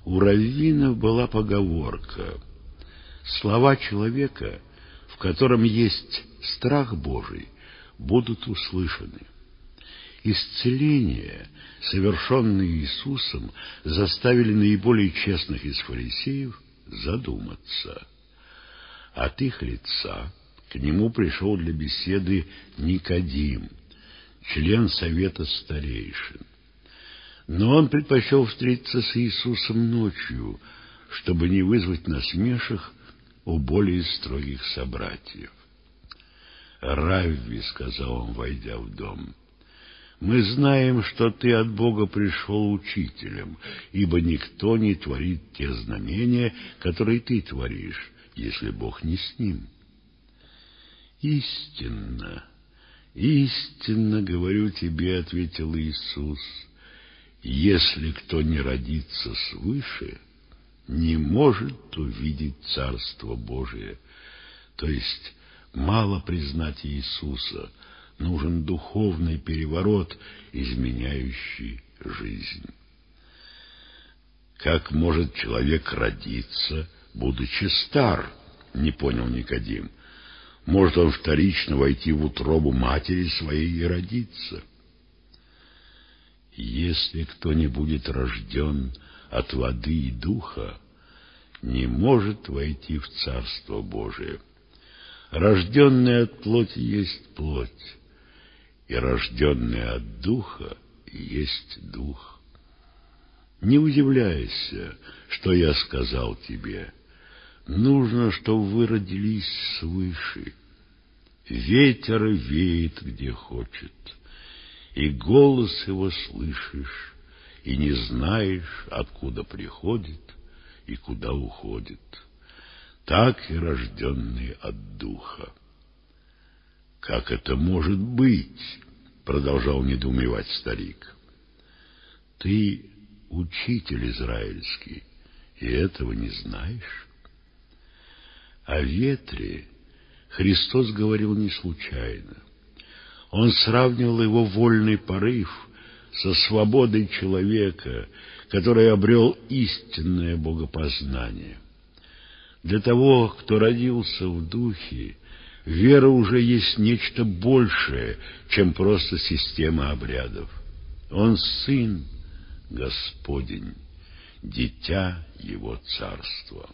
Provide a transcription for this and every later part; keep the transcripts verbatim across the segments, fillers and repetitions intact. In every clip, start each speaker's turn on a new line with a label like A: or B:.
A: У раввинов была поговорка: слова человека, в котором есть страх Божий, будут услышаны. Исцеления, совершенные Иисусом, заставили наиболее честных из фарисеев задуматься. От их лица к нему пришел для беседы Никодим, член совета старейшин. Но он предпочел встретиться с Иисусом ночью, чтобы не вызвать насмешек у более строгих собратьев. «Равви», — сказал он, войдя в дом, — «мы знаем, что ты от Бога пришел учителем, ибо никто не творит те знамения, которые ты творишь, если Бог не с ним». «Истинно, истинно говорю тебе, — ответил Иисус, — если кто не родится свыше, не может увидеть Царство Божие». То есть мало признать Иисуса, нужен духовный переворот, изменяющий жизнь. «Как может человек родиться, будучи стар?» — не понял Никодим. «Может он вторично войти в утробу матери своей и родиться?» «Если кто не будет рожден от воды и духа, не может войти в Царство Божие. Рожденный от плоти есть плоть, и рожденный от духа есть дух. Не удивляйся, что я сказал тебе. Нужно, чтобы вы родились свыше. Ветер веет, где хочет, и голос его слышишь, и не знаешь, откуда приходит и куда уходит. Так и рожденный от духа». «Как это может быть?» — продолжал недоумевать старик. «Ты учитель израильский, и этого не знаешь?» О ветре Христос говорил не случайно. Он сравнивал его вольный порыв со свободой человека, который обрел истинное богопознание. Для того, кто родился в духе, вера уже есть нечто большее, чем просто система обрядов. Он сын Господень, дитя его царства.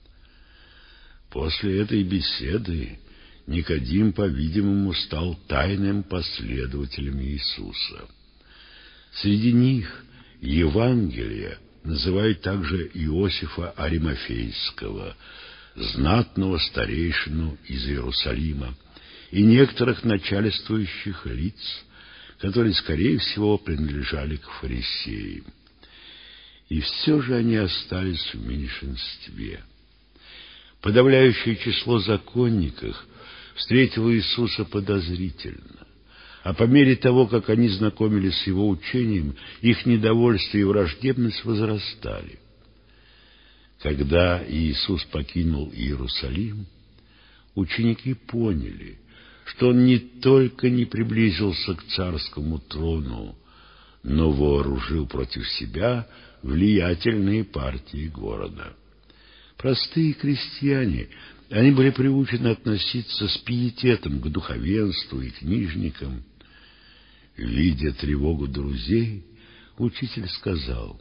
A: После этой беседы Никодим, по-видимому, стал тайным последователем Иисуса. Среди них Евангелие называют также Иосифа Аримафейского, знатного старейшину из Иерусалима, и некоторых начальствующих лиц, которые, скорее всего, принадлежали к фарисеям. И все же они остались в меньшинстве. Подавляющее число законников встретило Иисуса подозрительно, а по мере того, как они знакомились с его учением, их недовольство и враждебность возрастали. Когда Иисус покинул Иерусалим, ученики поняли, что он не только не приблизился к царскому трону, но вооружил против себя влиятельные партии города. Простые крестьяне, они были приучены относиться с пиететом к духовенству и книжникам. Видя тревогу друзей, учитель сказал: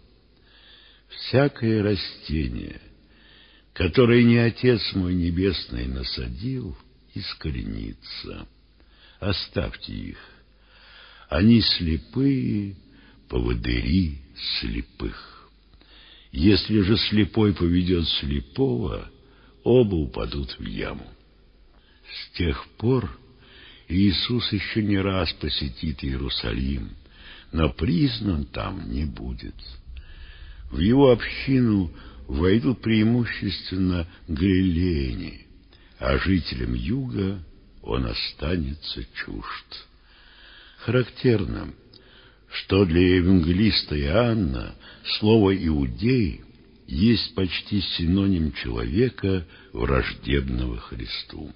A: «Всякое растение, которое не Отец мой Небесный насадил, искоренится. Оставьте их. Они слепые поводыри слепых. Если же слепой поведет слепого, оба упадут в яму». С тех пор Иисус еще не раз посетит Иерусалим, но признан там не будет. В его общину войдут преимущественно галилеяне, а жителям юга он останется чужд. Характерно, что для евангелиста Иоанна слово «иудей» есть почти синоним человека, враждебного Христу.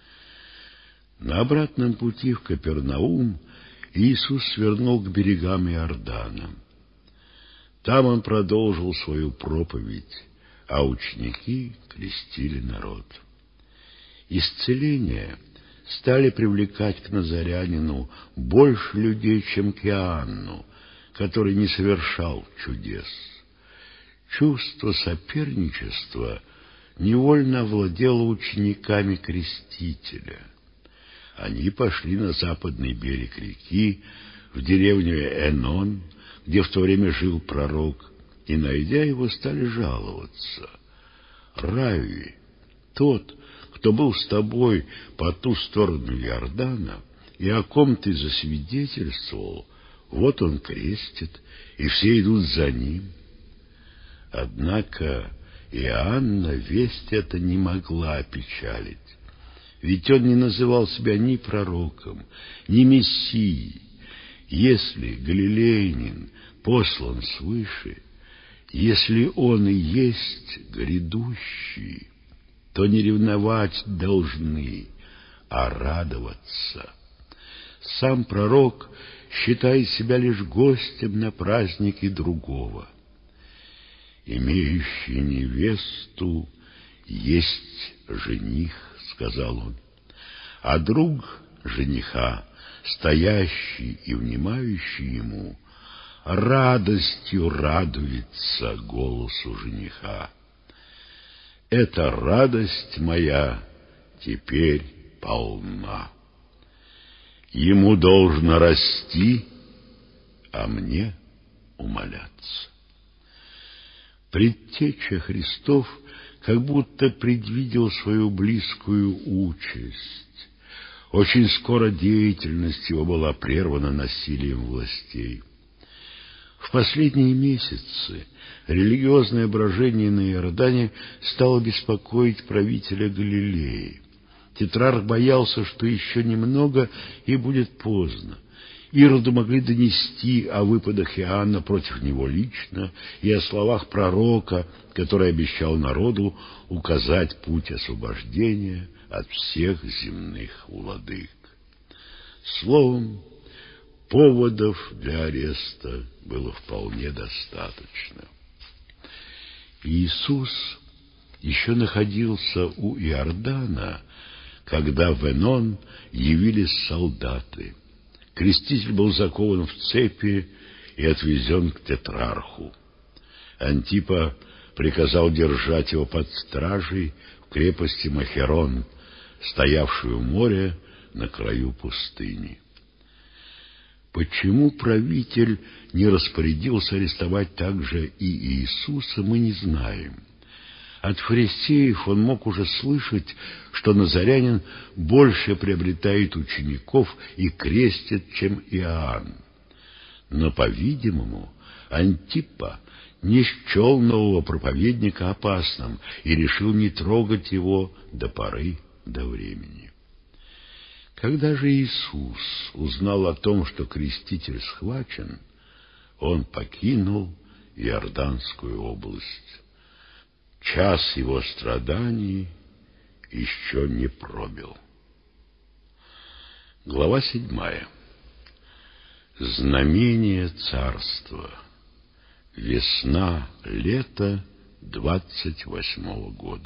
A: На обратном пути в Капернаум Иисус свернул к берегам Иордана. Там он продолжил свою проповедь, а ученики крестили народ. Исцеления стали привлекать к Назарянину больше людей, чем к Иоанну, который не совершал чудес. Чувство соперничества невольно овладело учениками Крестителя. Они пошли на западный берег реки, в деревню Энон, где в то время жил пророк, и, найдя его, стали жаловаться. «Равви, тот, кто был с тобой по ту сторону Иордана, и о ком ты засвидетельствовал, вот он крестит, и все идут за ним». Однако Иоанна весть эта не могла опечалить, ведь он не называл себя ни пророком, ни мессией. Если галилеянин послан свыше, если он и есть грядущий, то не ревновать должны, а радоваться. Сам пророк считает себя лишь гостем на празднике другого. «Имеющий невесту есть жених», — сказал он, «а друг жениха, стоящий и внимающий ему, радостью радуется голосу жениха. Эта радость моя теперь полна. Ему должно расти, а мне умоляться». Предтеча Христов как будто предвидел свою близкую участь. Очень скоро деятельность его была прервана насилием властей. В последние месяцы религиозное брожение на Иордане стало беспокоить правителя Галилеи. Тетрарх боялся, что еще немного и будет поздно. Ироду могли донести о выпадах Иоанна против него лично и о словах пророка, который обещал народу указать путь освобождения от всех земных владык. Словом, поводов для ареста было вполне достаточно. Иисус еще находился у Иордана, когда в Энон явились солдаты. Креститель был закован в цепи и отвезен к тетрарху. Антипа приказал держать его под стражей в крепости Махерон, стоявшую у моря на краю пустыни. Почему правитель не распорядился арестовать также и Иисуса, мы не знаем. От фарисеев он мог уже слышать, что назарянин больше приобретает учеников и крестит, чем Иоанн. Но, по-видимому, Антипа не счел нового проповедника опасным и решил не трогать его до поры до времени. Когда же Иисус узнал о том, что креститель схвачен, он покинул Иорданскую область. Час его страданий еще не пробил. Глава седьмая. Знамение царства. Весна, лето двадцать восьмого года.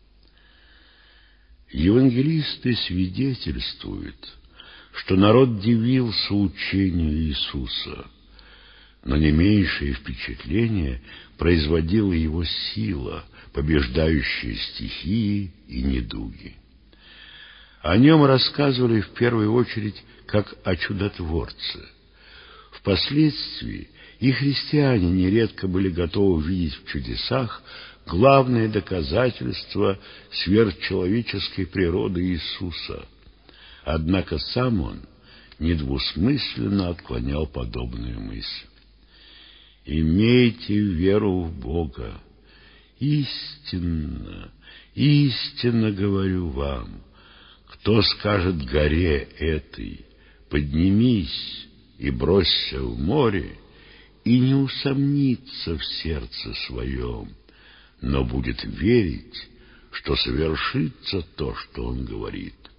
A: Евангелисты свидетельствуют, что народ дивился учению Иисуса, но не меньшее впечатление производила его сила, побеждающая стихии и недуги. О нем рассказывали в первую очередь как о чудотворце. Впоследствии и христиане нередко были готовы видеть в чудесах главное доказательство сверхчеловеческой природы Иисуса. Однако сам он недвусмысленно отклонял подобную мысль. «Имейте веру в Бога. Истинно, истинно говорю вам, кто скажет горе этой: поднимись и бросься в море, и не усомнится в сердце своем, но будет верить, что совершится то, что он говорит,